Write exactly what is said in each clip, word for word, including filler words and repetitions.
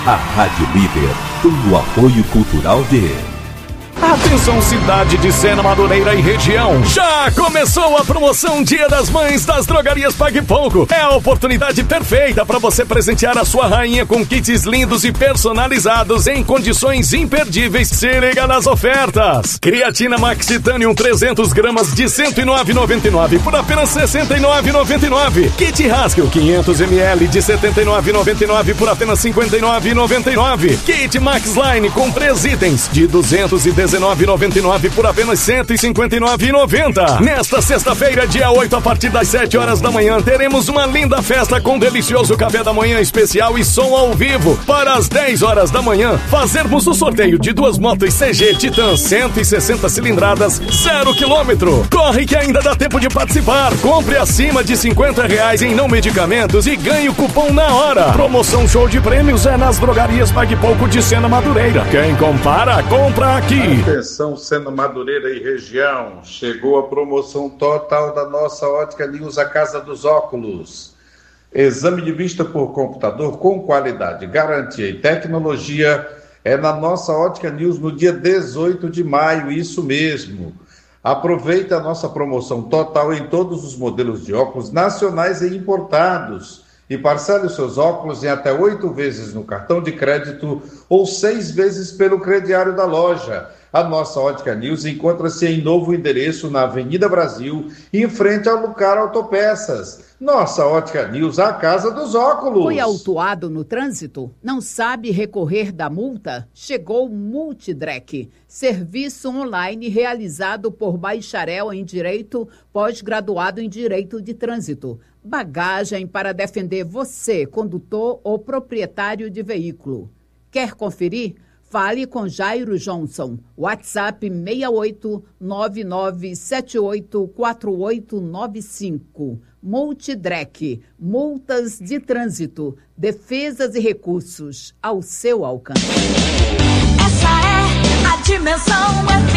A Rádio Líder tem o apoio cultural de... Atenção, cidade de Sena, Madureira e região. Já começou a promoção Dia das Mães das Drogarias Pague Pouco. É a oportunidade perfeita para você presentear a sua rainha com kits lindos e personalizados em condições imperdíveis. Se liga nas ofertas. Creatina Max Titanium trezentos gramas de cento e nove reais e noventa e nove centavos por apenas sessenta e nove reais e noventa e nove centavos. Kit Haskell quinhentos mililitros de setenta e nove reais e noventa e nove centavos por apenas cinquenta e nove reais e noventa e nove centavos. Kit Max Line com três itens de duzentos e dezenove reais e noventa e nove centavos por apenas cento e cinquenta e nove reais e noventa centavos. Nesta sexta-feira, dia oito, a partir das sete horas da manhã, teremos uma linda festa com delicioso café da manhã especial e som ao vivo. Para as dez horas da manhã, fazermos o sorteio de duas motos C G Titan cento e sessenta cilindradas, zero quilômetro. Corre que ainda dá tempo de participar. Compre acima de cinquenta reais em não medicamentos e ganhe o cupom na hora. Promoção show de prêmios é nas Drogarias Pague Pouco de Sena, Madureira. Quem compara, compra aqui. Atenção, Sena, Madureira e região. Chegou a promoção total da nossa Ótica News, a Casa dos Óculos. Exame de vista por computador com qualidade, garantia e tecnologia é na nossa Ótica News no dia dezoito de maio, isso mesmo. Aproveite a nossa promoção total em todos os modelos de óculos nacionais e importados e parcele os seus óculos em até oito vezes no cartão de crédito ou seis vezes pelo crediário da loja. A nossa Ótica News encontra-se em novo endereço na Avenida Brasil, em frente ao Lucar Autopeças. Nossa Ótica News, a Casa dos Óculos. Foi autuado no trânsito? Não sabe recorrer da multa? Chegou o Multidrec, serviço online realizado por bacharel em Direito, pós-graduado em Direito de Trânsito. Bagagem para defender você, condutor ou proprietário de veículo. Quer conferir? Fale com Jairo Johnson. WhatsApp seis oito nove nove sete oito quatro oito nove cinco. Multidrec, multas de trânsito, defesas e recursos ao seu alcance. Essa é a Dimensão F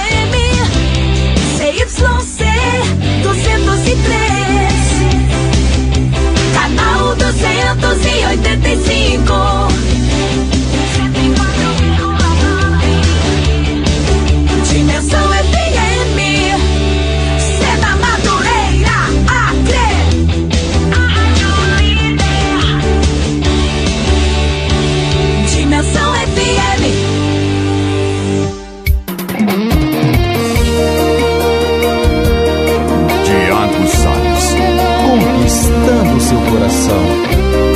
M, C Y C duzentos e três, canal duzentos e oitenta e cinco. Dimensão F M, Sena, Madureira, Acre. Dimensão F M. Tiago Salles, conquistando seu coração.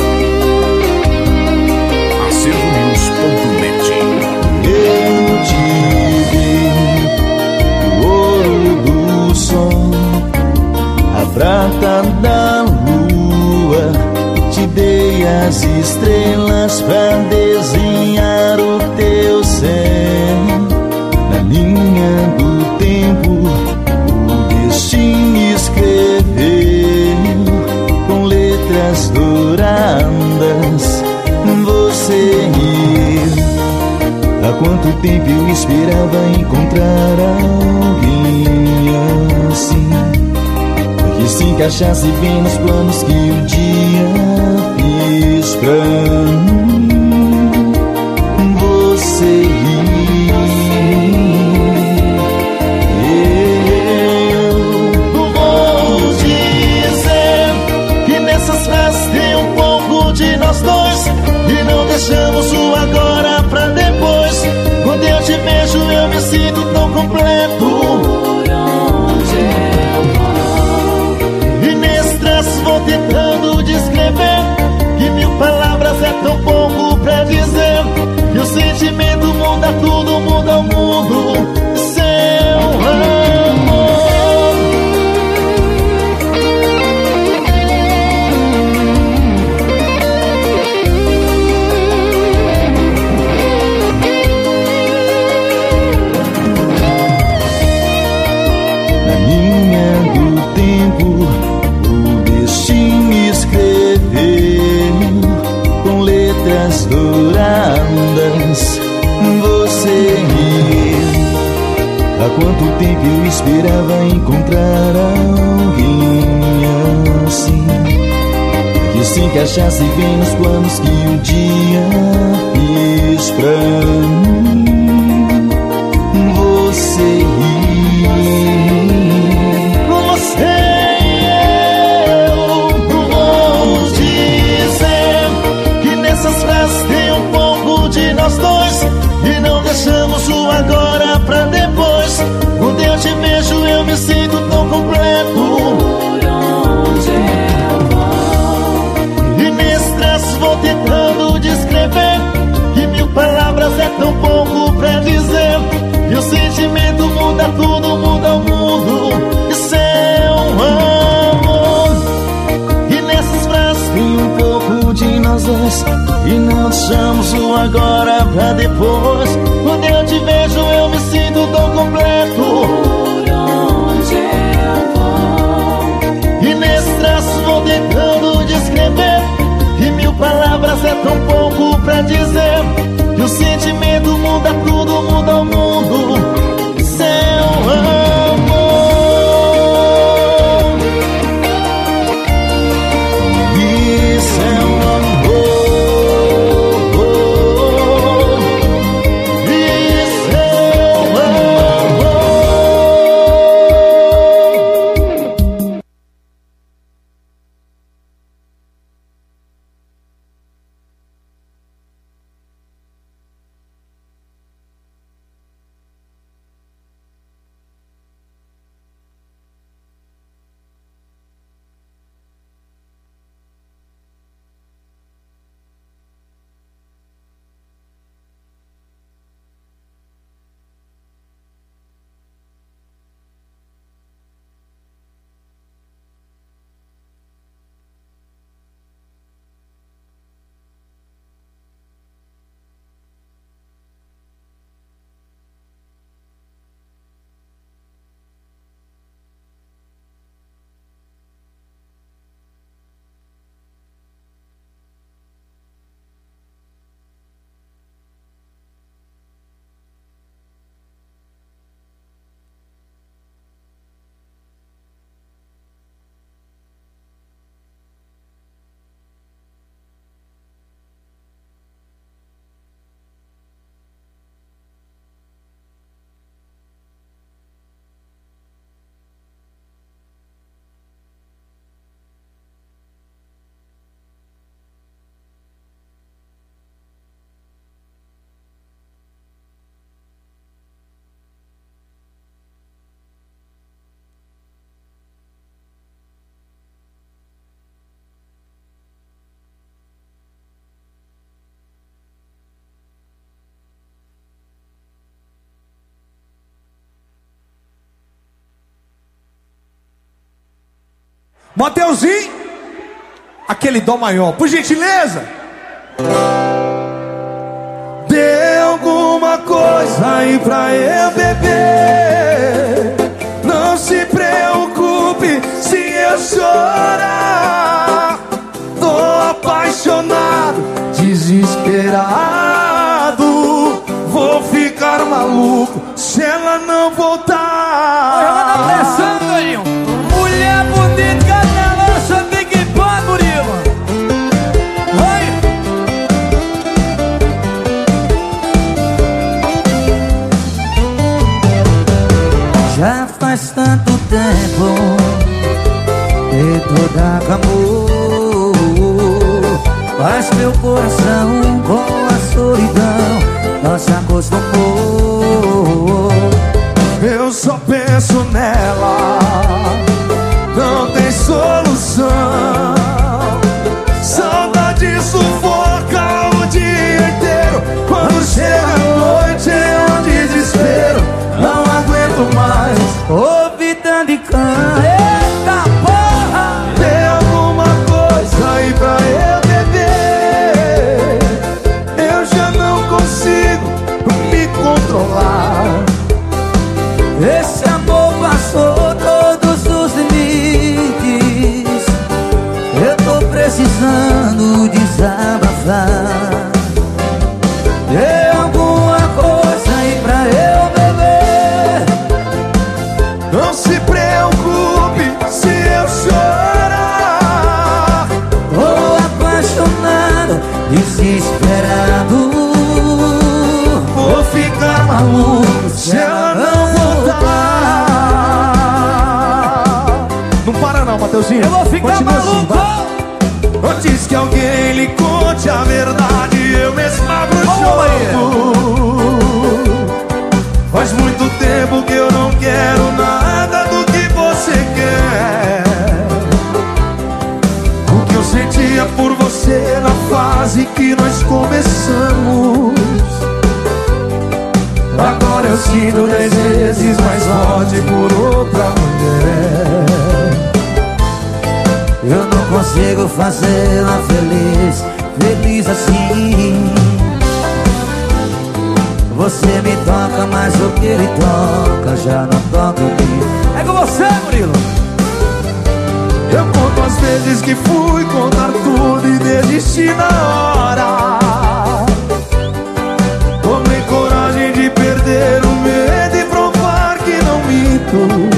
acervo news ponto net. Eu te dei o ouro do sol, a prata da lua, te dei as estrelas pra desenhar o teu céu. Na linha do tempo, o destino escreveu com letras douradas você e eu. Há quanto tempo eu esperava encontrar alguém assim, que se encaixasse bem nos planos que o dia fiz pra mim. Você e eu. Vou dizer que nessas frases tem um pouco de nós dois, e não deixamos o agora pra depois. Quando eu te vejo eu me sinto tão completo. E nesse traço vou tentando descrever que mil palavras é tão pouco pra dizer que o sentimento muda tudo, muda o mundo. Seu amor. Douradas, você e eu. Há quanto tempo eu esperava encontrar alguém assim, que se encaixasse bem nos planos que um dia fiz pra mim. Você ir com você eu vou dizer que nessas frases tem um pouco de nós dois, e não deixamos o agora pra depois. Quando eu te vejo eu me sinto tão completo. Vou tentando descrever que mil palavras é tão pouco pra dizer. E o sentimento muda tudo, muda o mundo. Isso é um amor. E nessas frases tem um pouco de nós dois, e não deixamos o agora pra depois. Quando eu te vejo eu me sinto tão completo. E nesses traços vou tentando descrever que mil palavras é tão pouco pra dizer. Que o sentimento muda tudo, muda o mundo. Seu amor. Isso é um amor. Isso é um amor. Mateuzinho, aquele dó maior, por gentileza. Dê alguma coisa aí pra eu beber. Não se preocupe se eu chorar. Tô apaixonado, desesperado. Vou ficar maluco se ela não voltar. Ela tá pressando, Toninho. Mulher bonita, canelosa, Big Pan, Murilo. Oi. Já faz tanto tempo que toda acabou, mas meu coração com a solidão não se acostumou. Eu só penso nela, não tem solução. Saudade sufoca o dia inteiro. Quando chega a noite é um desespero. Não aguento mais Ouvi tanto de cão. Eita porra! Tem alguma coisa aí pra eu beber. Eu já não consigo me controlar. Esse amor passou todos os limites. gostosinho. Eu vou ficar Continua maluco. assim, vai. Antes que alguém lhe conte a verdade, eu mesmo abro o jogo. Faz muito tempo que eu não quero nada do que você quer. O que eu sentia por você na fase que nós começamos, agora eu sinto dez vezes mais forte por outra mulher. Eu não consigo fazê-la feliz, feliz assim. Você me toca, mas o que ele toca já não toca em mim. É com você, Murilo. Eu conto as vezes que fui contar tudo e desisti na hora. Tomei coragem de perder o medo e provar que não minto.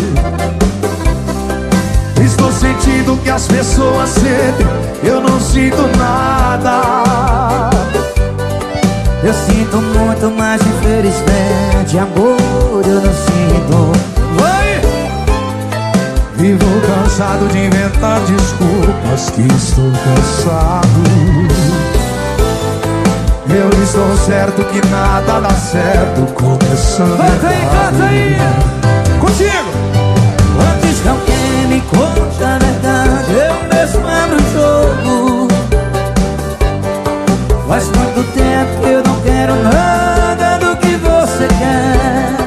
Estou sentindo que as pessoas sentem, eu não sinto nada. Eu sinto muito, mas infelizmente amor eu não sinto. Vai! Vivo cansado de inventar desculpas, que estou cansado. Eu estou certo que nada dá certo, começando Canta aí, canta aí! Contigo! Antes que alguém me conte a verdade, eu mesmo abro o jogo. Faz muito tempo que eu não quero nada do que você quer.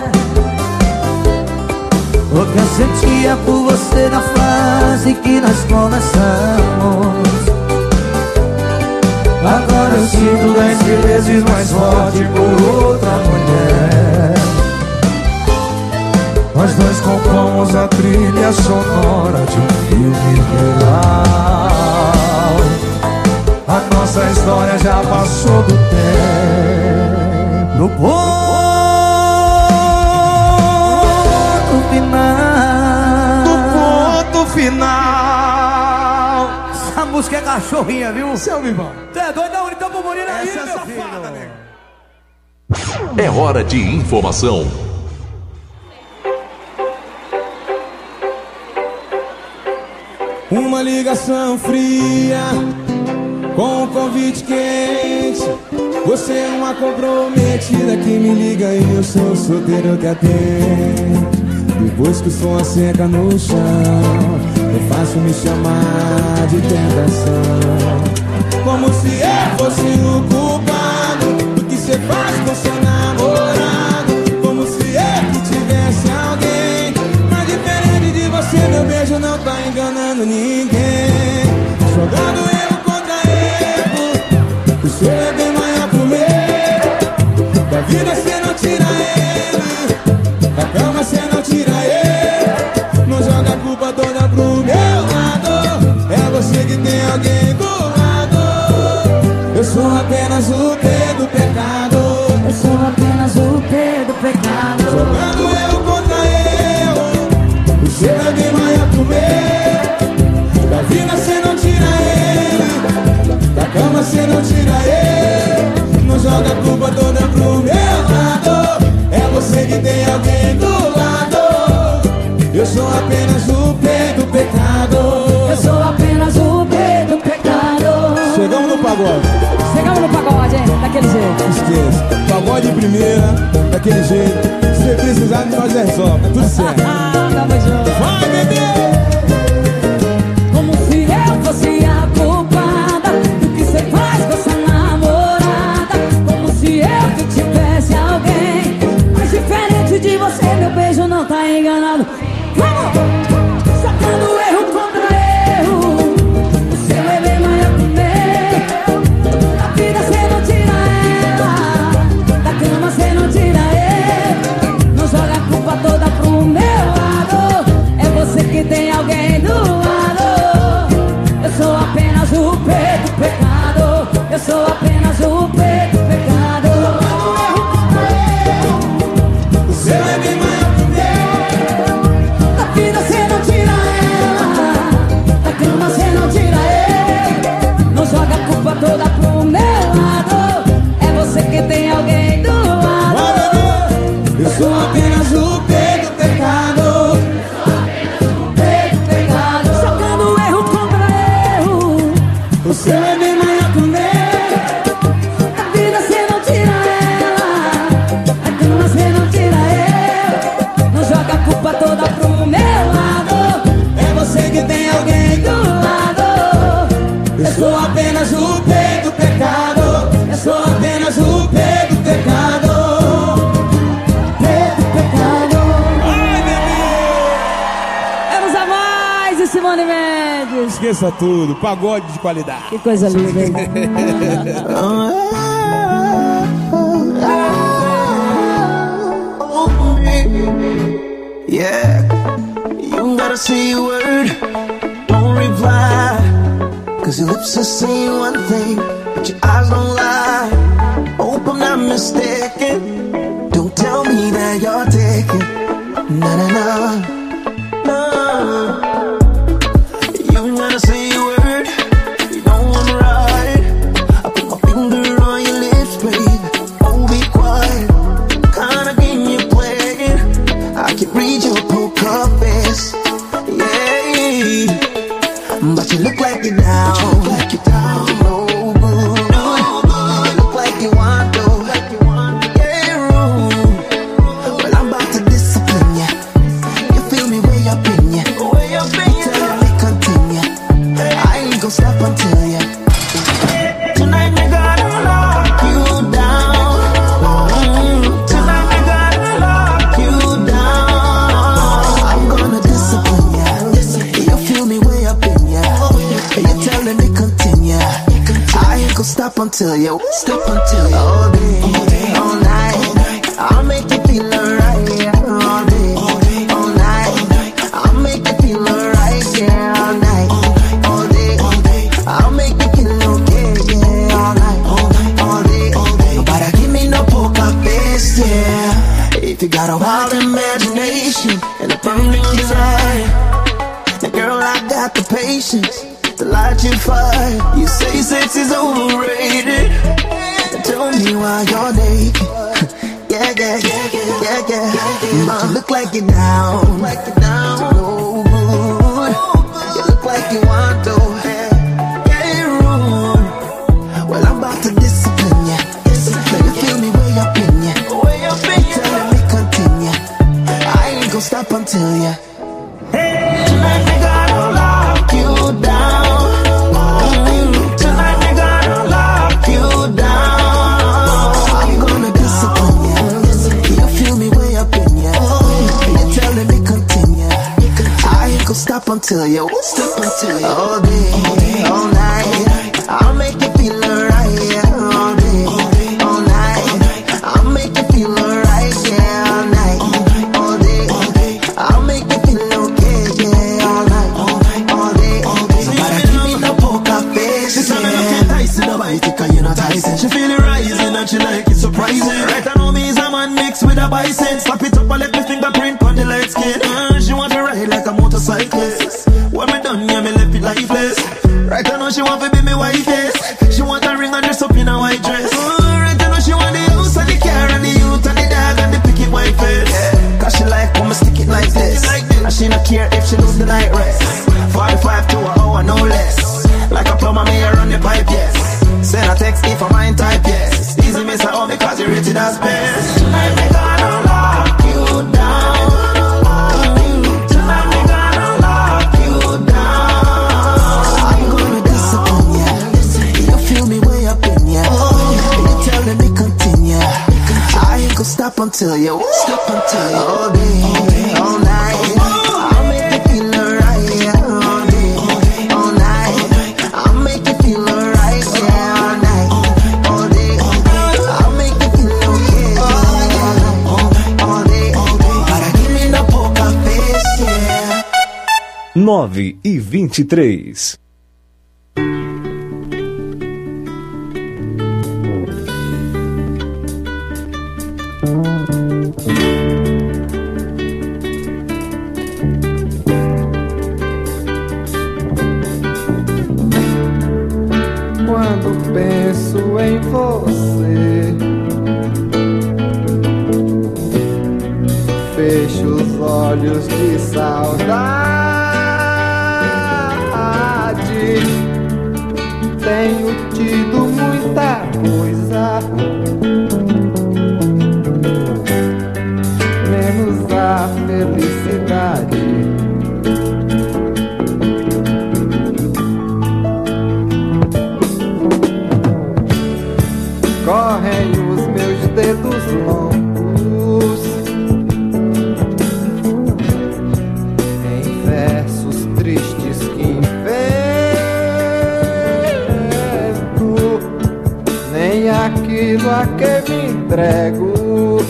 O que eu sentia por você na fase que nós começamos, agora eu sinto dez vezes mais forte por outra mulher. Nós dois compomos a trilha sonora de um filme real. A nossa história já passou do tempo. No ponto final. No ponto final. Essa música é cachorrinha, viu? Seu Vivão. Você é doido? Dá um então pro Murilo aí, Essa é meu safada, filho. nego. É hora de informação. Uma ligação fria com um convite quente. Você é uma comprometida que me liga e eu sou solteiro que atende. Depois que o som seca no chão, eu faço me chamar de tentação. Como se eu fosse o culpado do que você faz com seu namorado. Como se eu que tivesse alguém. Mas diferente de você, meu beijo não tá enganando ninguém. Jogando erro contra erro, o seu é bem maior pro meu. Da vida cê não tira ele, da cama cê não tira ele. Não joga a culpa toda pro meu lado. É você que tem alguém do lado. Eu sou apenas o P do pecado. Eu sou apenas o P do pecado. Jogando erro contra erro, o seu é bem maior pro meu. Da vida cê não tira ele, da cama cê não tira ele. Não joga a culpa toda pro meu lado. É você que tem alguém do lado. Eu sou apenas o P do pecado. Eu sou apenas o P do pecado. Chegamos no pagode. Chegamos no pagode, hein? Daquele jeito. Esqueça, pagode de primeira, daquele jeito. Se você precisar de nós resolve, tá tudo certo. Tamo junto. Vai, bebê! Como se eu fosse a culpada do que você faz com essa namorada. Como se eu que tivesse alguém. Mas diferente de você, meu beijo não tá enganado. Vamos! Sacando erro contra erro, o seu é bem maior que o meu. Da vida cê não tira ela, da cama cê não tira ele. Não joga a culpa toda pro meu lado. É você que tem seu é bem maior que o meu. Da vida cê não tira ela, da cama cê não tira eu. Não joga a culpa toda pro meu lado, é você que tem alguém do lado. Eu sou apenas o pei do pecado, eu sou apenas o pei do pecado. Pei do pecado. Ai, bebê! Vamos a mais, e Simone Mendes. Esqueça tudo, pagode de qualidade. Que coisa linda, hein? Yeah, you gotta say a word, don't reply. Cause your lips are saying one thing, but your eyes don't lie. Hope I'm not mistaken, don't tell me that you're taking. Na na na, no. You gotta say a word, you know I'm right. I put my finger on your lips, baby, oh be quiet. Kinda game you're playing, I can read your poker face, yeah. But you look like you're down, you look like you're down, no good, no good. You look like you want to, like you want to get rude. Well, I'm about to discipline ya. You feel me way up in ya, way up in ya. Tell me continue, I ain't gon' stop until ya. Tonight we gonna lock you down. Mm, Tonight we gonna lock you down. I'm gonna discipline ya. You feel me way up in ya. You telling me continue, I ain't gon' stop until you, stop until you. All day, all day, all night, I'll make you feel alright, yeah. All day, all day, all night, I'll make you feel alright, yeah. All night, all day, all day, I'll make you feel okay, yeah. All night, all night, all day, all day. Nobody give me no poker face, yeah. If you got a wild imagination and a burning desire, then girl, I got the patience to light your fire. You say sex is overrated, then tell me why you're naked. Yeah, yeah, yeah, yeah, yeah, yeah. But you look like you're down, like you're down, no good. You look like you want to get rude. Well, I'm about to discipline ya. Make you feel me way up in ya, way up in ya. Telling me continue, I ain't gon' stop until ya. Tonight we gonna lock you down. Mm, Tonight we gonna lock you down. I'm gonna discipline ya. You feel me way up in ya. You're telling me continue, I ain't gon' stop until you, stop until you. All day, all night, I'll make you feel alright, yeah. All day, all night, I'll make you feel alright, yeah. All night, all day, I'll make you feel okay, yeah. All night, all day, nobody give me no poker face, yeah. She said me looking nice in the bite, cause you know Tyson. She feel it rising and she like it surprising. Right, I know me is a man mixed with a bison. Slap it up and let me fingerprint on the light skin. uh, She want to ride like a motorcyclist. When me done, yeah, me left it lifeless. Right, I know she want to be me wife, yes. She want a ring and dress up in a white dress. uh, Right, I know she want the house and the car and the youth and the dog and the picket white face, yeah. Cause she like when me stick it like this, and she not care if she lose the night rest. Forty-five to an hour, no less. Like a plumber, me I run the pipe, yes. Send a text if I mind type, yes. Easy miss a home because you rated as best. Tonight we gonna lock you down. Mm, Tonight we gonna lock you down. I'm gonna discipline ya. You feel me way up in ya. You telling me continue, I ain't gon' stop until you, stop until you. All day, all night, I'll make you feel alright, yeah. All day, all night, I'll make you feel alright, yeah. All night, all day, I'll make you feel okay, yeah. All night, all day, but give me no poker face, yeah. nove e vinte e três. Quando penso em você, fecho os olhos de saudade. a que me entrego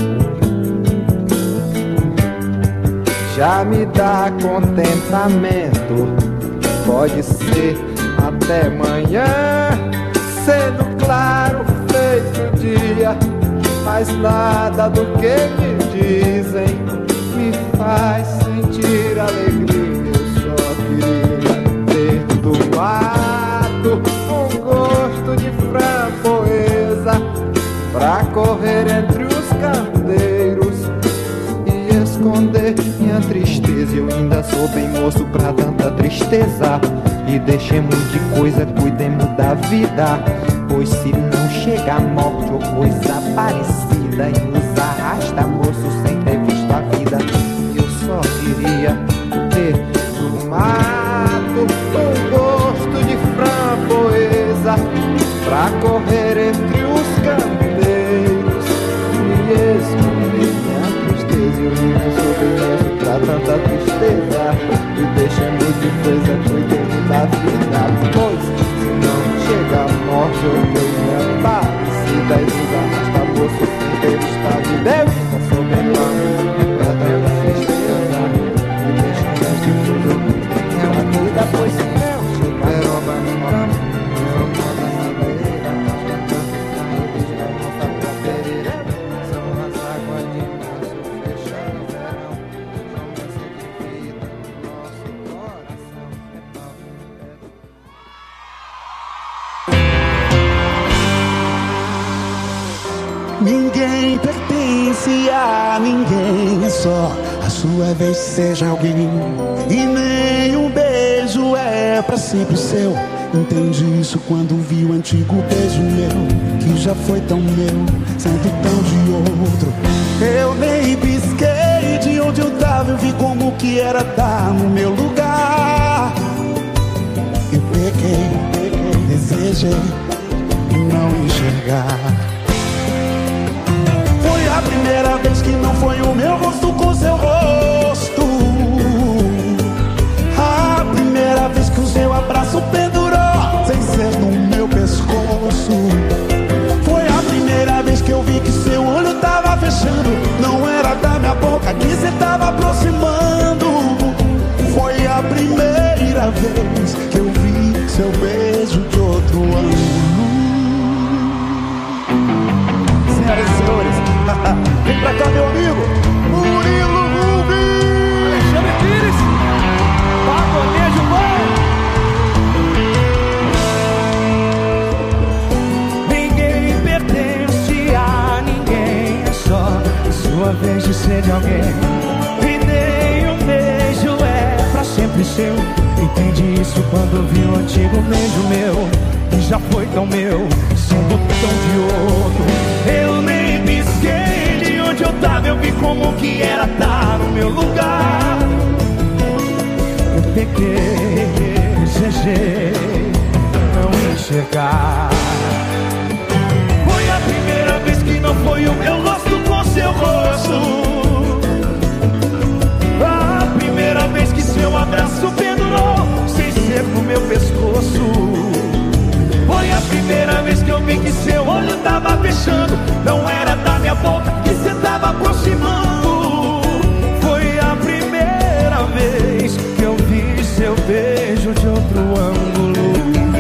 já me dá contentamento. Pode ser até manhã, sendo claro, feito dia, mas nada do que me dizem me faz sentir alegria. Eu só queria ter do mato um gosto de framboesa pra correr entre os candeiros e esconder minha tristeza. Eu ainda sou bem moço pra tanta tristeza. E deixemos de coisa, cuidemos da vida, pois se não chega a morte ou coisa parecida e nos arrasta moço sem ter visto a vida. Eu só queria ter do mato um gosto de framboesa pra correr entre os candeiros e esconder minha tristeza. Eu não sou bem moço pra tanta tristeza. E deixemos de coisa, cuidemos da vida, pois se não chega a morte ou coisa parecida e nos arrasta moço sem ter visto a vida. Eu ainda sou bem moço pra tanta tristeza. E deixemos de coisa, cuidemos da vida, pois se não chega a morte ninguém pertence a ninguém, é só a sua vez seja alguém. E nem um beijo é pra sempre seu. Entendi isso quando vi o antigo beijo meu, que já foi tão meu, sendo tão de outro. Eu nem pisquei de onde eu tava, eu vi como que era estar no meu lugar. Eu peguei, peguei, desejei não enxergar. Foi a primeira vez que não foi o meu rosto com seu rosto. A primeira vez que o seu abraço pendurou sem ser no meu pescoço. Foi a primeira vez que eu vi que seu olho tava fechando, não era da minha boca que cê tava aproximando. Foi a primeira vez que eu vi seu beijo de outro ângulo. Senhoras e senhores, vem pra cá, meu amigo Murilo Rubens, Alexandre Pires, Pagonejo Bom. Ninguém pertence a ninguém, é só a sua vez de ser de alguém. E nem um beijo é pra sempre seu. Entendi isso quando vi o antigo beijo meu, que já foi tão meu, sendo tão de outro. Eu nem pisquei de onde eu tava, eu vi como que era estar no meu lugar. Eu peguei, desejei não enxergar. Foi a primeira vez que não foi o meu rosto com seu rosto. A primeira vez que seu abraço pendurou sem ser no meu pescoço. Foi a primeira vez que eu vi que seu olho tava fechando, não era da minha boca que cê tava aproximando. Foi a primeira vez que eu vi seu beijo de outro ângulo.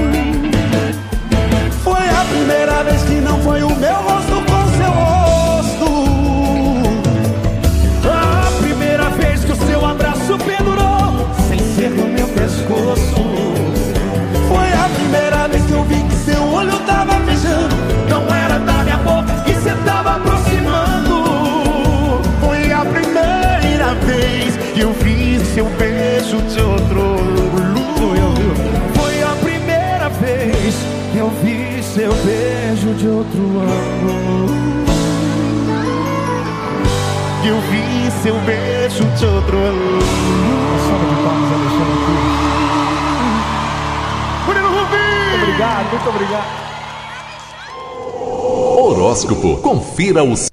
Foi a primeira vez que não foi o meu rosto com seu rosto. A primeira vez que o seu abraço pendurou sem ser no meu pescoço. Foi a primeira vez que eu vi que seu olho tava fechando, não era da minha boca que cê tava aproximando. foi a primeira vez que eu vi seu beijo de outro ângulo. Foi a primeira vez que eu vi seu beijo de outro ângulo. Que eu vi seu beijo de outro ângulo. Salva de palmas, Alexandre Pires. Murilo Rubens! Obrigado, muito obrigado. Horóscopo. Confira os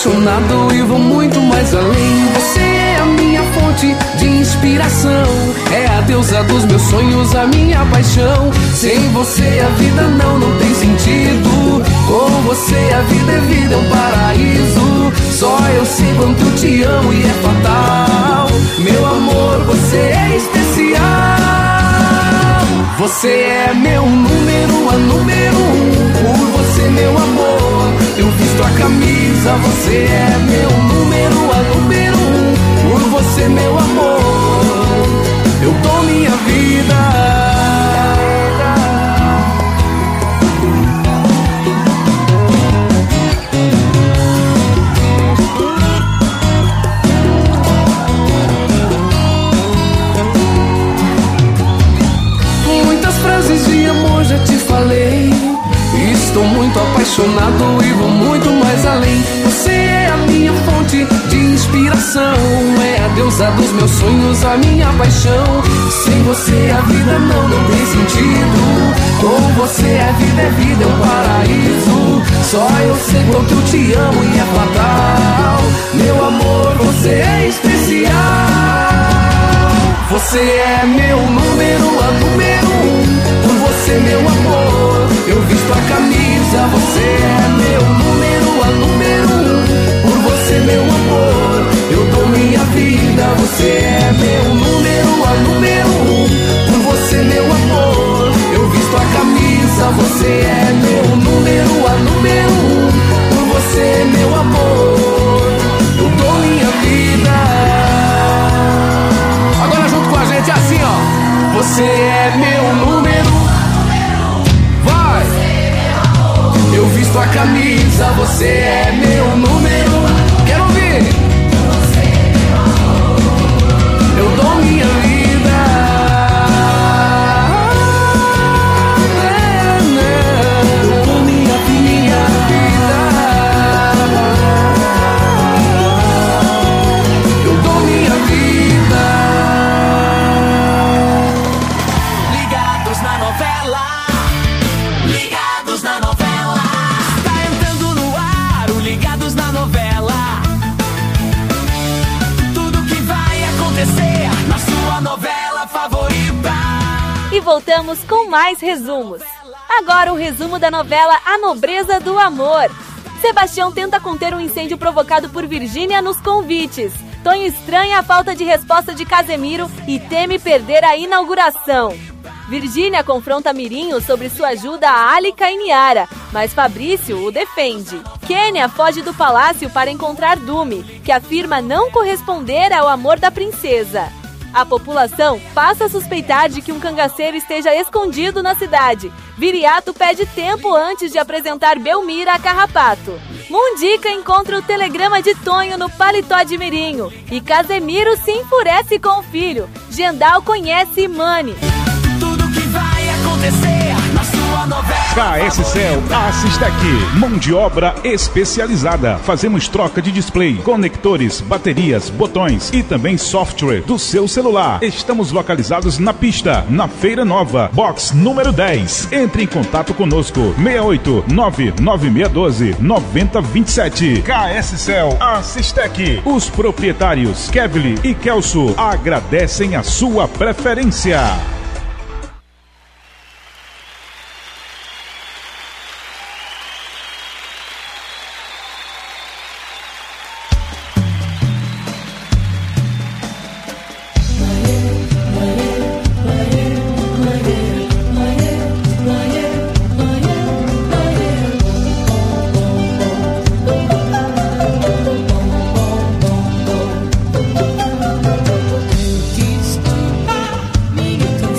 apaixonado e vou muito mais além. Você é a minha fonte de inspiração, é a deusa dos meus sonhos, a minha paixão. Sem você a vida não, não tem sentido. Com você a vida é vida, é um paraíso. Só eu sei quanto te amo e é fatal. Meu amor, você é especial. Você é meu número, a número um. Por você, meu amor, eu visto a camisa. Você é meu número, a número um. Por você, meu amor, eu dou minha vida. De amor já te falei. Estou muito apaixonado e vou muito mais além. Você é a minha fonte de inspiração, é a deusa dos meus sonhos, a minha paixão. Sem você a vida não, não tem sentido. Com você a vida é vida, é um paraíso. Só eu sei quanto eu te amo e é fatal. Meu amor, você é especial. Você é meu número, a número um. Por você, meu amor, eu visto a camisa. Você é meu número, a número um. Por você, meu amor, eu dou minha vida. Você é meu número, a número um. Por você, meu amor, eu visto a camisa. Você é meu número, a número um. Por você, meu amor, eu dou minha vida. Agora junto com a gente assim, ó. Você é meu número. Vai! Eu visto a camisa. Você é meu número. Quero ouvir. Eu dou minha vida. Eu dou minha vida. Eu dou minha vida. Ligados na novela. Ligados na novela. Tá entrando no ar o Ligados na novela. Tudo que vai acontecer na sua novela favorita. E voltamos com mais resumos. Agora o resumo da novela A Nobreza do Amor. Sebastião tenta conter um incêndio provocado por Virgínia nos convites. Tonho estranha a falta de resposta de Casemiro e teme perder a inauguração. Virgínia confronta Mirinho sobre sua ajuda a Alica e Niara, mas Fabrício o defende. Kênia foge do palácio para encontrar Dume, que afirma não corresponder ao amor da princesa. A população passa a suspeitar de que um cangaceiro esteja escondido na cidade. Viriato pede tempo antes de apresentar Belmira a Carrapato. Mundica encontra o telegrama de Tonho no paletó de Mirinho. E Casemiro se enfurece com o filho. Gendal conhece Mani. Tudo que vai acontecer na sua novela. K S Cell Assistec, mão de obra especializada. Fazemos troca de display, conectores, baterias, botões e também software do seu celular. Estamos localizados na pista, na Feira Nova, box número dez. Entre em contato conosco, seis oito nove nove seis um dois nove zero dois sete. K S Cell Assistec. Os proprietários Kevly e Kelso agradecem a sua preferência. Desculpa, minha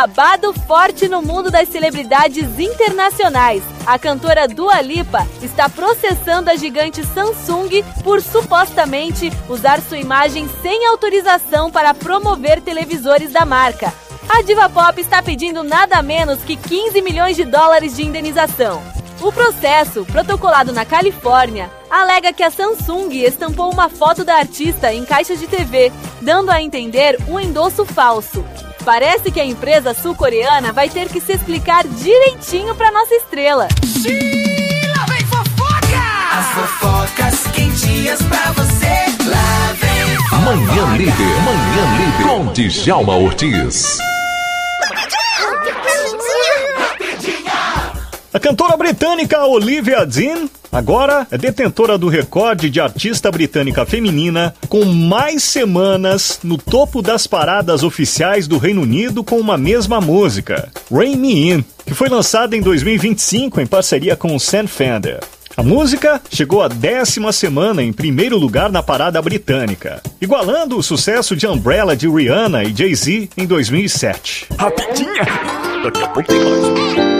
Babado forte no mundo das celebridades internacionais. A cantora Dua Lipa está processando a gigante Samsung por supostamente usar sua imagem sem autorização para promover televisores da marca. A diva pop está pedindo nada menos que quinze milhões de dólares de indenização. O processo, protocolado na Califórnia, alega que a Samsung estampou uma foto da artista em caixas de T V, dando a entender um endosso falso. Parece que a empresa sul-coreana vai ter que se explicar direitinho para nossa estrela. Lá vem fofoca! As fofocas quentinhas pra você. Lá vem fofoca. Manhã Líder, Manhã Líder, com Djalma Ortiz. A cantora britânica Olivia Dean agora é detentora do recorde de artista britânica feminina com mais semanas no topo das paradas oficiais do Reino Unido com uma mesma música, Rain Me In, que foi lançada em dois mil e vinte e cinco em parceria com o Sam Fender. A música chegou à décima semana em primeiro lugar na parada britânica, igualando o sucesso de Umbrella de Rihanna e Jay-Z em dois mil e sete. Rapidinha! Daqui a pouco tem mais.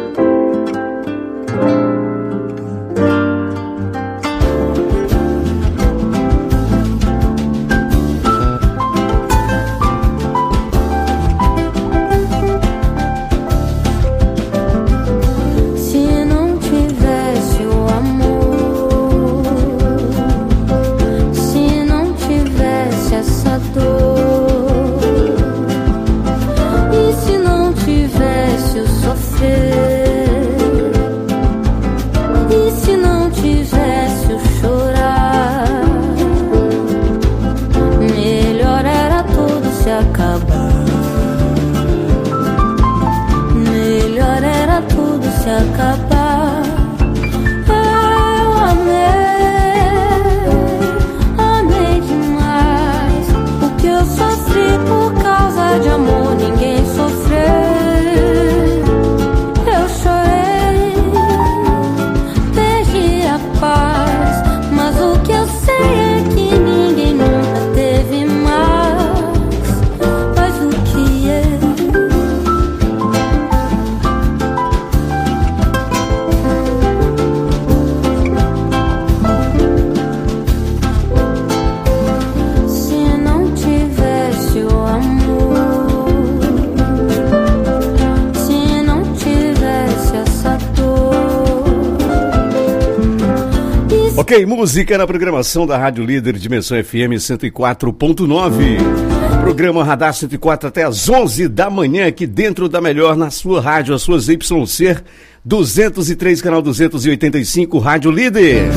Ok, música na programação da Rádio Líder Dimensão F M cento e quatro ponto nove. Programa Radar cento e quatro até às onze da manhã, aqui dentro da melhor na sua rádio, as suas Y C duzentos e três, canal duzentos e oitenta e cinco, Rádio Líder.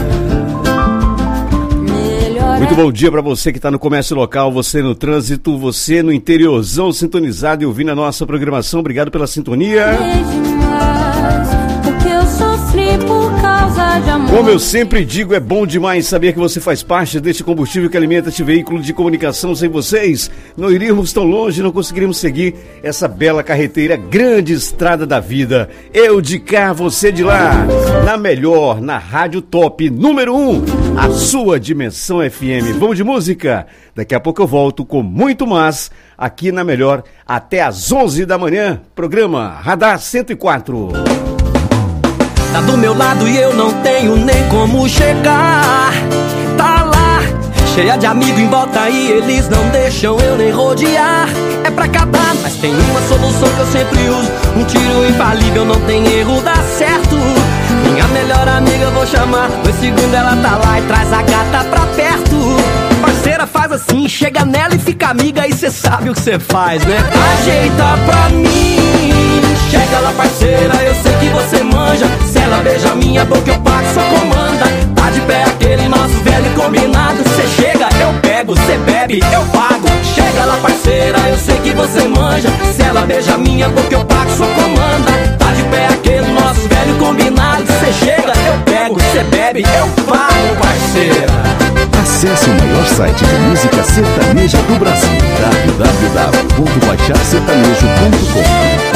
Muito bom dia para você que está no comércio local, você no trânsito, você no interiorzão sintonizado e ouvindo a nossa programação. Obrigado pela sintonia. Porque eu sofri por causa de amor. Como eu sempre digo, é bom demais saber que você faz parte deste combustível que alimenta este veículo de comunicação. Sem vocês, não iríamos tão longe, não conseguiríamos seguir essa bela carreteira, grande estrada da vida. Eu de cá, você de lá, na melhor, na Rádio Top, número um, a sua Dimensão F M. Vamos de música? Daqui a pouco eu volto com muito mais aqui na melhor, até às onze da manhã. Programa Radar cento e quatro. Tá do meu lado e eu não tenho nem como chegar. Tá lá, cheia de amigos em volta e eles não deixam eu nem rodear. É pra acabar, mas tem uma solução que eu sempre uso. Um tiro infalível, não tem erro, dá certo. Minha melhor amiga eu vou chamar. Dois segundos ela tá lá e traz a gata pra perto. Parceira, faz assim, chega nela e fica amiga. E cê sabe o que cê faz, né? Ajeita pra mim. Chega lá, parceira, eu sei que você manja. Se ela beija minha boca, eu pago sua comanda. Tá de pé aquele nosso velho combinado. Cê chega, eu pego, cê bebe, eu pago. Chega lá, parceira, eu sei que você manja. Se ela beija minha boca, eu pago sua comanda. Tá de pé aquele nosso velho combinado. Cê chega, eu pego, cê bebe, eu pago, parceira. Acesse o maior site de música sertaneja do Brasil, w w w ponto baixar sertanejo ponto com.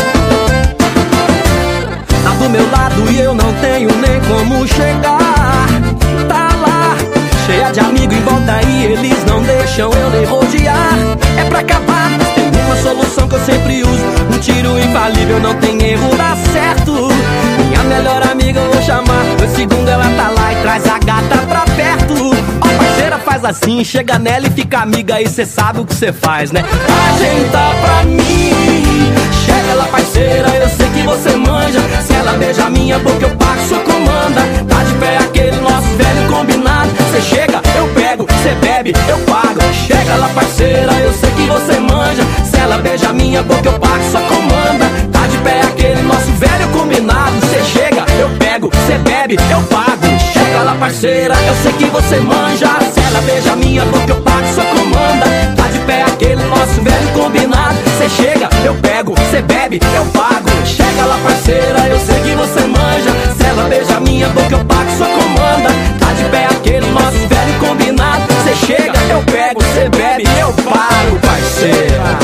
Tá do meu lado e eu não tenho nem como chegar. Tá lá, cheia de amigos em volta e eles não deixam eu nem rodear. É pra acabar, tem uma solução que eu sempre uso. Um tiro comigo não tem erro, dá certo. Minha melhor amiga eu vou chamar, no segundo ela tá lá e traz a gata pra perto. Ó parceira, faz assim, chega nela e fica amiga, e cê sabe o que cê faz, né? Ajeita pra mim, chega lá parceira, eu sei que você manja. Se ela beija a minha boca eu pago sua comanda. Tá de pé aquele nosso velho combinado. Cê chega, eu pego, cê bebe, eu pago. Chega lá parceira, eu sei que você manja. Se ela beija a minha boca eu pago sua comanda. Tá de pé aquele nosso velho combinado. Cê chega, eu pego, cê bebe, eu pago. Chega lá parceira, eu sei que você manja. Se ela beija a minha boca eu pago sua comanda. Tá de pé aquele nosso velho combinado. Cê chega, eu pego, cê bebe, eu pago. Chega lá parceira, eu sei que você manja. Se ela beija a minha boca eu pago sua comanda. Tá de pé aquele nosso velho combinado. Cê chega, eu pego, cê bebe, eu pago, parceira.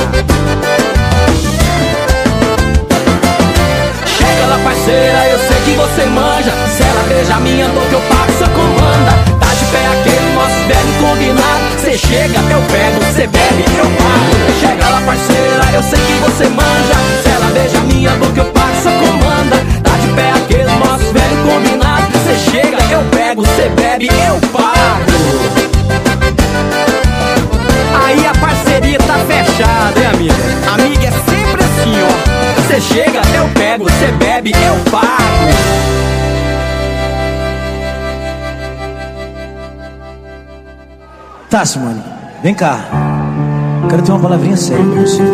Chega lá parceira, eu sei que você manja. Se ela beija a minha boca eu pago sua comanda. Tá de pé aquele nosso velho combinado. Cê chega, eu pego, cê bebe, eu pago. Chega lá parceira, eu sei que você manja. Se ela beija a minha boca eu pago sua comanda. Tá de pé aquele nosso velho combinado. Cê chega, eu pego, cê bebe, eu pago. Aí a parceria tá fechada, hein amiga? Amiga é sempre assim, ó. Cê chega, eu pego, cê bebe, eu pago. Tá, Simone, vem cá. Quero ter uma palavrinha séria com você.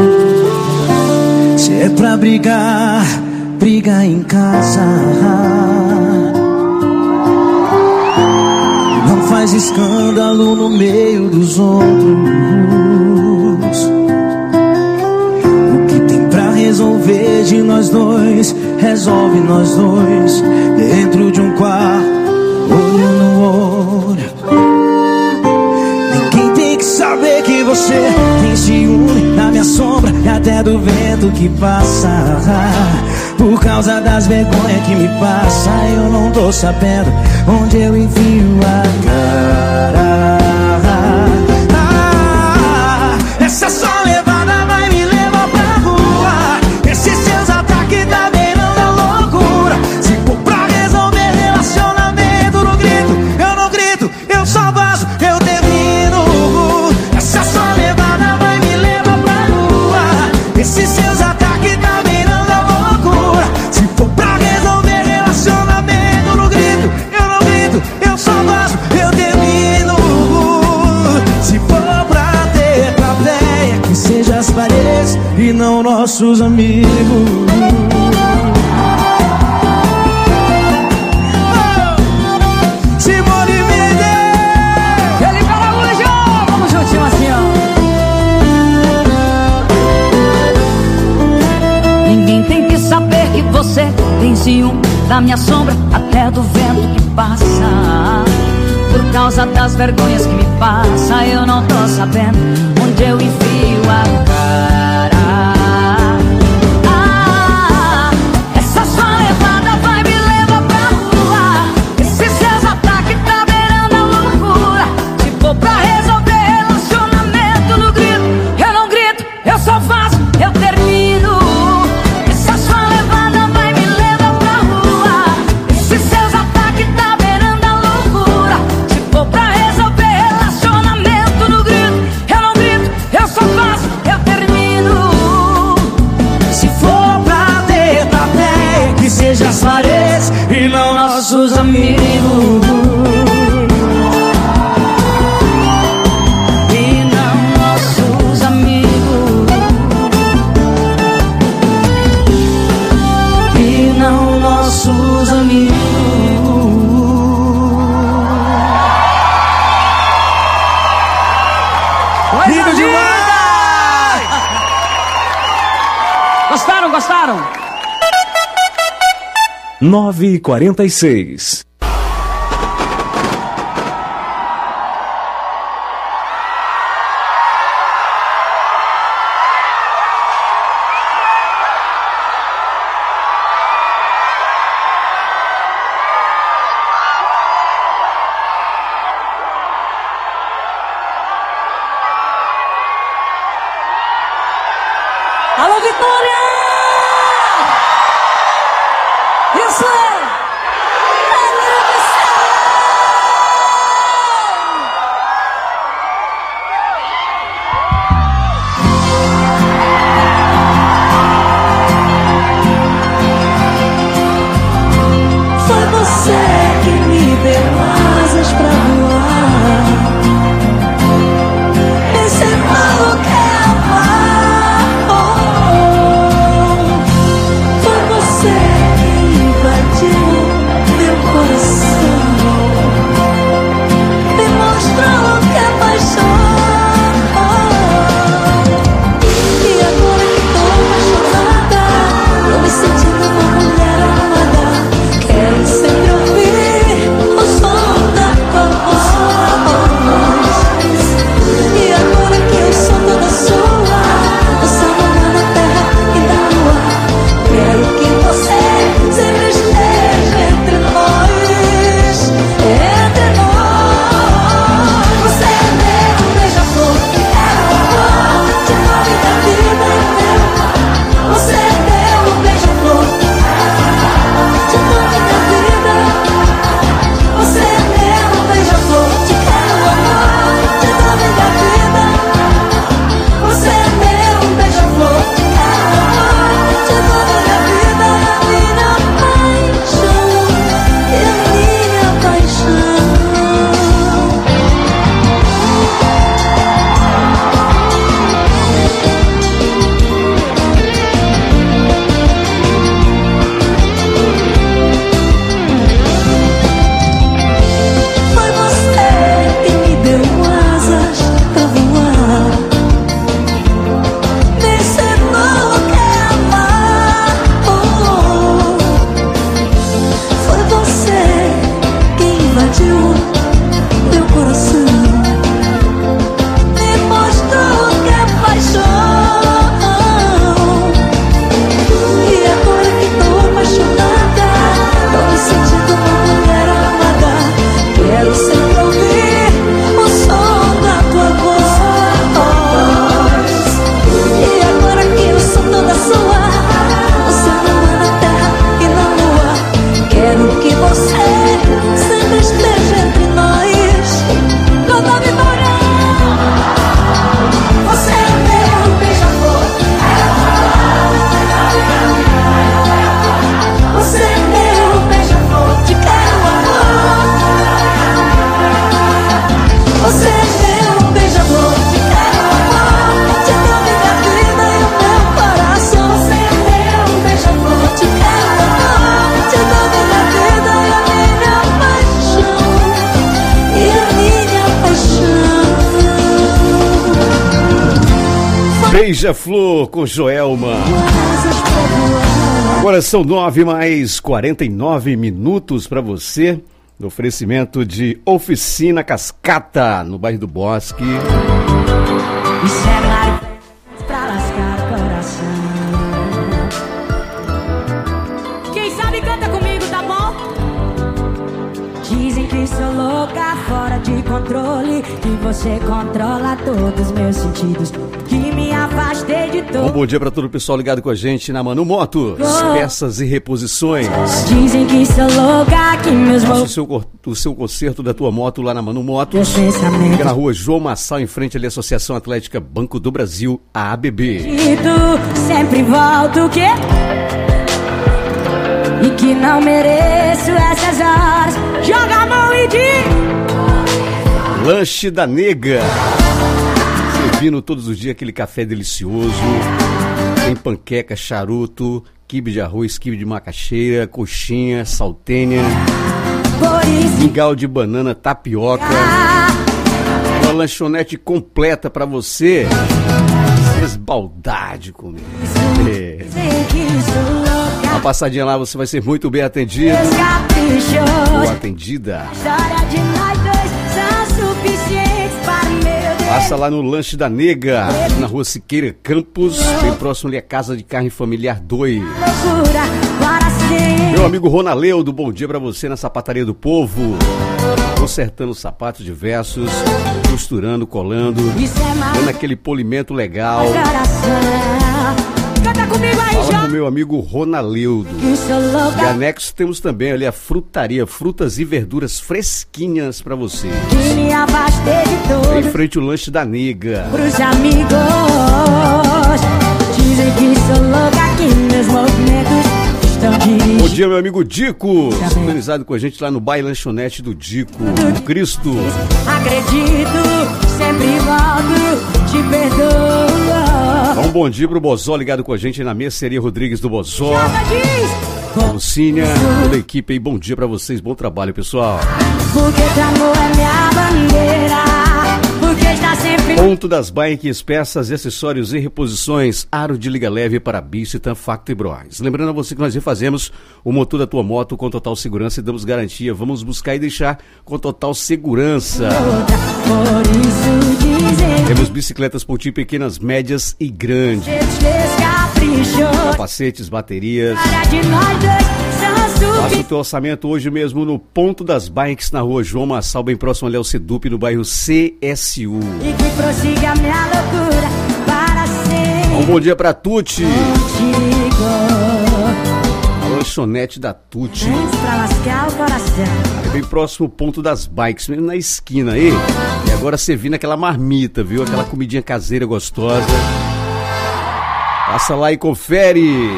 Se é pra brigar, briga em casa. Não faz escândalo no meio dos outros. O que tem pra resolver de nós dois, resolve nós dois. Dentro de um quarto, olho no olho. Ninguém tem que saber que você tem ciúme da minha sombra e até do vento que passa. Por causa das vergonhas que me passa, eu não tô sabendo onde eu enfio a cara. Ah, essa só levada vai me levar pra rua. Esses seus ataques tá beirando a loucura. Se for pra resolver relacionamento, no grito, eu não grito, eu só vazo, eu termino. Essa só levada vai me levar pra rua. Esses seus ataques tá beirando a loucura. Se for pra resolver relacionamento, no grito, eu não grito, eu só vazo, eu termino. Se for pra ter plateia, que seja as paredes e não nossos amigos. Simone Mendes, Felipe Araújo, vamos juntinho assim, ó. Ninguém tem que saber que você tem ciúme da minha sombra, até do vento que passa. Por causa das vergonhas que me passa, eu não tô sabendo onde eu enfio a cara. Ah, essa sua levada vai me levar pra rua. Esses seus ataques tá beirando a loucura. Se for pra resolver relacionamento, no grito, eu não grito, eu só faço, eu termino. Essa sua levada vai me levar pra rua. Esses seus ataques tá beirando a loucura. Se for pra resolver relacionamento, no grito, eu não grito, eu só faço, eu termino. se for pra ter plateia, que seja as paredes e não nossos amigos. E não nossos amigos. E não nossos amigos. Lindo demais! Gostaram, gostaram? nove e quarenta e seis. Alô, Vitória! Isso é! Foi você que me deu asas pra voar, me ensinou o que é amar. Oh, oh. Foi você que invadiu meu coração, me mostrou o que é paixão. Oh, e agora que tô apaixonada, tô me sentindo uma mulher amada. Quero sempre ouvir o som da tua voz. E agora que eu sou toda sua, você mora na terra e na lua. Quero que você sempre esteja entre nós, entre nós. Você é meu beija-flor, é o amor de nome da vida e meu. Você é meu beija-flor, de nome da vida. Você é meu beija-flor, te quero amar, de nome da vida. Você é meu beija-flor, te quero amar, de nome da vida. Minha paixão, é minha paixão. Foi você que me deu asas pra voar, me ensinou o que é amar. Oh, foi você que invadiu meu coração, me mostrou o que é paixão. E agora que tô apaixonada, tô me sentindo uma mulher amada. Quero sempre ouvir o som da tua voz. E agora que eu sou toda sua, você mora na terra e na lua. Quero que você sempre esteja entre nós. Toda vitória. Você é meu beija-flor, você é meu beija-flor, te quero amar. Você é meu beija-flor, te quero amar, de nome da vida e o meu coração. Você é meu beija-flor, te quero amar, de nome da vida e a minha paixão, e a minha paixão. Beija-Flor com Joelma. Agora são nove mais quarenta e nove minutos para você, no oferecimento de Oficina Cascata, no bairro do Bosque. Isso é claro pra lascar o coração. Quem sabe canta comigo, tá bom? Dizem que sou louca, fora de controle, que você controla todos os meus sentidos, que me afastei de Um tudo. bom dia para todo o pessoal ligado com a gente na Manu Motos, peças e reposições. Dizem que sou louca, que meus Faça o movimentos. seu, cor- o seu conserto da tua moto lá na Manu Motos. Fica na rua João Massal, em frente ali à Associação Atlética Banco do Brasil, a A B B. Sempre volto o quê? E que não mereço essas horas. Joga a mão e diz. Lanche da Nega. Servindo todos os dias aquele café delicioso. Tem panqueca, charuto, quibe de arroz, quibe de macaxeira, coxinha, saltênia, mingau de banana, tapioca. Uma lanchonete completa pra você. Esbaldade comigo. É. Uma passadinha lá, você vai ser muito bem atendido. Ou atendida. História de nós dois são suficientes para meu Deus. Passa lá no Lanche da Nega, na rua Siqueira Campos, bem próximo ali à Casa de Carne Familiar dois. Loucura, para sempre. Meu amigo Ronaleu, do Bom Dia pra você na Sapataria do Povo. Consertando sapatos diversos, costurando, colando, dando aquele polimento legal. Canta comigo aí, Fala já. com meu amigo Ronaleudo. Que sou louca. E anexo temos também ali a frutaria, frutas e verduras fresquinhas pra você. Que me afastei de Em tudo. frente ao lanche da nega. Pros amigos. Dizem que sou louca, que meus movimentos estão dirigindo. Bom dia, meu amigo Dico, sintonizado com a gente lá no Baile Lanchonete do Dico, do Cristo. Acredito, sempre volto, te perdoo. Dá um bom dia pro Bozó ligado com a gente na Mercearia Rodrigues do Bozó. A Lucínia, toda a equipe aí, bom dia pra vocês, bom trabalho, pessoal. Porque teu amor é minha bandeira. Porque está sempre. Ponto das Bikes, peças e acessórios e reposições, aro de liga leve para bicho e Tanfacto e Bros. Lembrando a você que nós refazemos o motor da tua moto com total segurança e damos garantia. Vamos buscar e deixar com total segurança. Por isso dizem. Temos bicicletas Pontinho pequenas, médias e grandes. Caprichou. Capacetes, baterias. De nós dois, Faça o teu orçamento hoje mesmo no Ponto das Bikes, na rua João Massal, bem próximo ali ao Sedup, no bairro C S U. e que prossiga minha loucura para sempre. Um bom dia pra Tuti, Contigo. a lanchonete da Tuti. Vens pra lascar o coração. É bem próximo ao Ponto das Bikes, mesmo na esquina aí. E agora você vindo aquela marmita, viu? Aquela comidinha caseira gostosa. Passa lá e confere.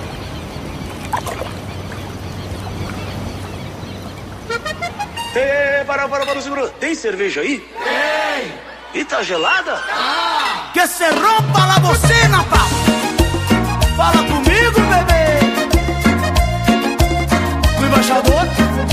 Ei, para, para, para, segura. Tem cerveja aí? Tem. E tá gelada? Ah, que se rompa la bocina, pá. Fala comigo, bebê. O embaixador.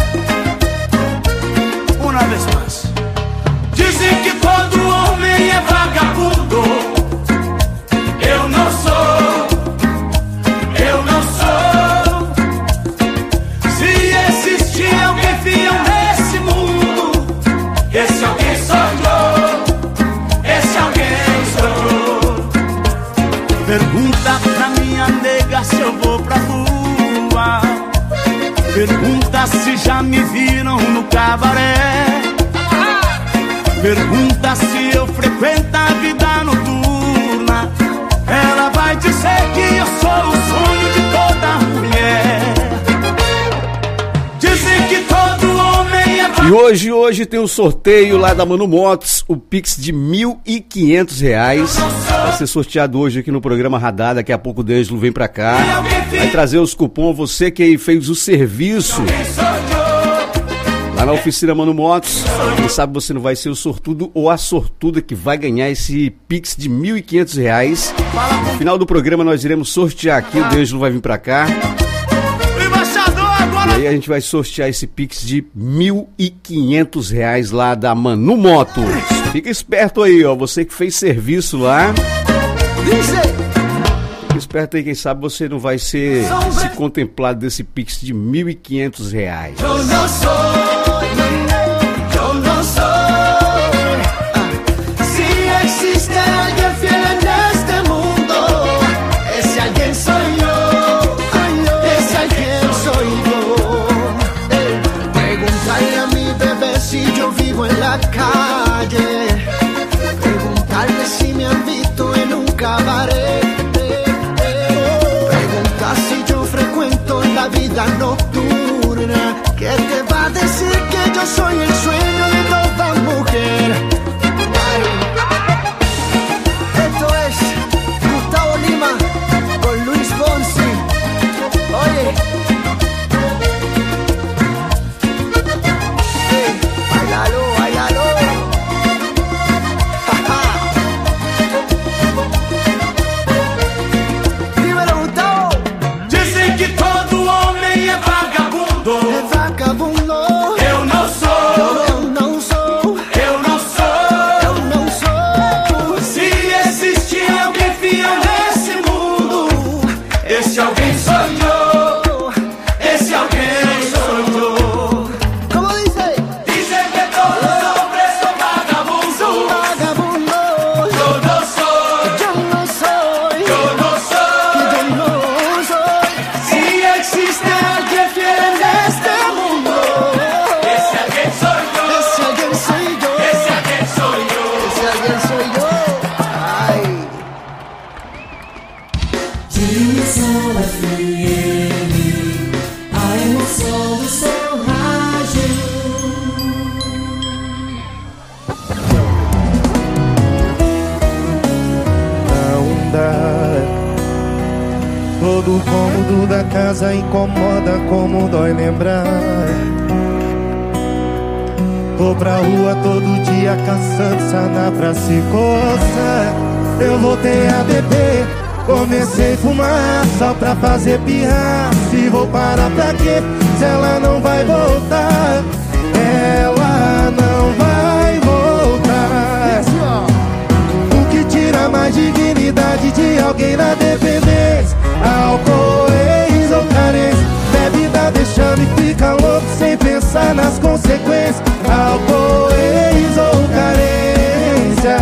Uma vez mais. Dizem que todo homem é vagabundo. Eu não sou. Eu não sou. Se existir alguém fiel nesse mundo, esse alguém sou eu. Esse alguém sou eu. Pergunta pra minha nega se eu vou pra rua. Pergunta se já me viram no cabaré. Pergunta se eu frequento a vida noturna. Ela vai dizer que eu sou o sonho de toda mulher. Dizem que todo homem é. E hoje, hoje tem um sorteio lá da Manu Motos, o Pix de mil e quinhentos reais. Vai ser sorteado hoje aqui no programa Radar. Daqui a pouco o D'Angelo vem pra cá. Vai trazer os cupons, você que aí fez o serviço lá na oficina Manu Motos. Quem sabe você não vai ser o sortudo ou a sortuda que vai ganhar esse Pix de mil e quinhentos reais. No final do programa nós iremos sortear aqui, o D'Angelo vai vir pra cá. E aí a gente vai sortear esse Pix de mil e quinhentos reais lá da Manu Motos. Fica esperto aí, ó, você que fez serviço lá. Fica esperto aí, quem sabe você não vai ser esse contemplado desse Pix de mil e quinhentos reais. Eu não sou, eu não sou. Se existe alguém fiel neste mundo, esse alguém sou eu. Esse alguém sou eu. Preguntarle a mi bebé si yo vivo en la calle. Preguntarle si me han visto en un cabaret. Preguntar si yo frecuento la vida nocturna. ¿Qué te va a decir que yo soy el sueño de toda mujer? Esto es Gustavo Lima con Luis Fonsi. Oye, hey, bailalo, bailalo. Dímelo, Gustavo. Dicen que todo homem é vagabundo. É vagabundo. Eu não sou. Eu Dimensão F M, a emoção do seu rádio. Não dá. Todo cômodo da casa incomoda como dói lembrar. Vou pra rua todo dia caçando saná pra se coçar. Eu voltei a beber, comecei a fumar só pra fazer pirra. Se vou parar pra quê? Se ela não vai voltar, ela não vai voltar. O que tira mais dignidade de alguém na dependência? Álcool, ex ou carência. Bebida deixando e fica louco sem pensar nas consequências. Álcool, ex ou carência.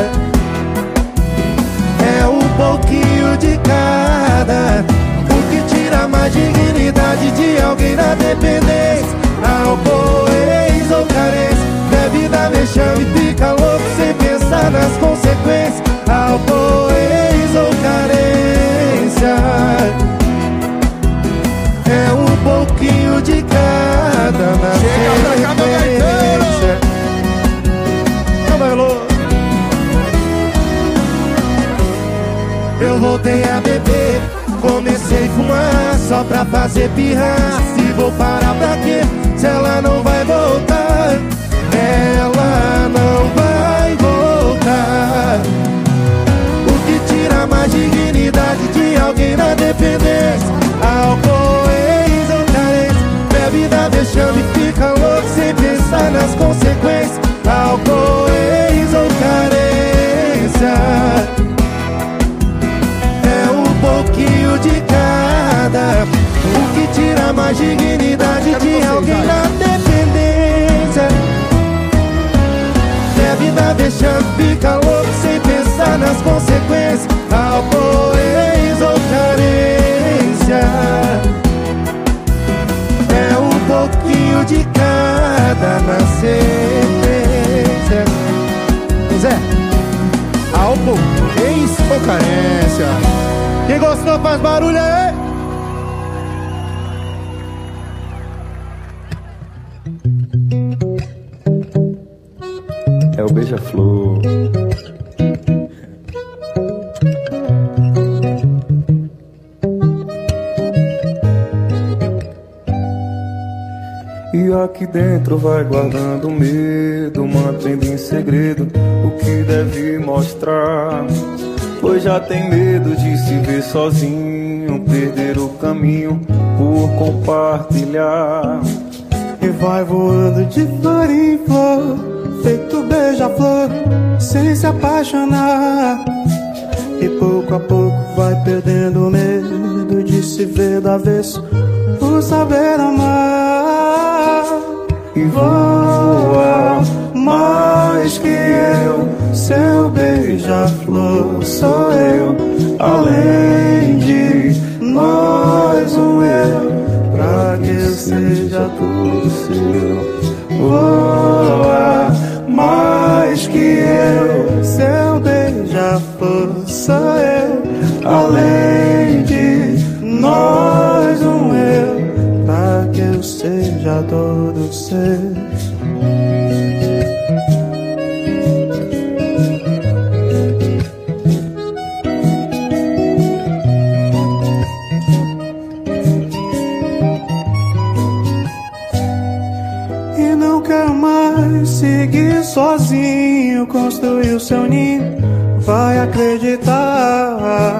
É um pouquinho de cada. O que tira mais dignidade de alguém na dependência? Álcool, ex ou carência. Bebida deixando e fica louco sem pensar nas consequências. Álcool, ex ou carência. É um pouquinho de cada na sequência. Eu voltei a beber, comecei a fumar só pra fazer pirra. Se vou parar pra quê? Se ela não vai voltar, ela não vai voltar. O que tira mais dignidade de alguém na dependência? Álcool, ex ou carência. Bebida deixando e fica louco sem pensar nas consequências. Álcool, ex ou carência. É um pouquinho de cada. O que tira mais dignidade de alguém na dependência? Bebida deixando e fica louco sem pensar nas consequências. Álcool, ex ou carência. É um pouquinho de cada na sequência. Zé, álcool, ex ou carência? Quem gostou faz barulho aí. É o beija-flor. E aqui dentro vai guardando medo, mantendo em segredo o que deve mostrar. Pois já tem medo de se ver sozinho, perder o caminho por compartilhar. E vai voando de flor em flor, feito beija-flor, sem se apaixonar. E pouco a pouco vai perdendo o medo de se ver do avesso, por saber amar. E voa mais que eu, seu beija-flor sou eu. Além de nós um eu, pra que eu seja tudo seu. Voa mais que eu, seu beija-flor sou eu. Além de nós um eu, pra que eu seja todo seu. Seguir sozinho, construir o seu ninho, vai acreditar.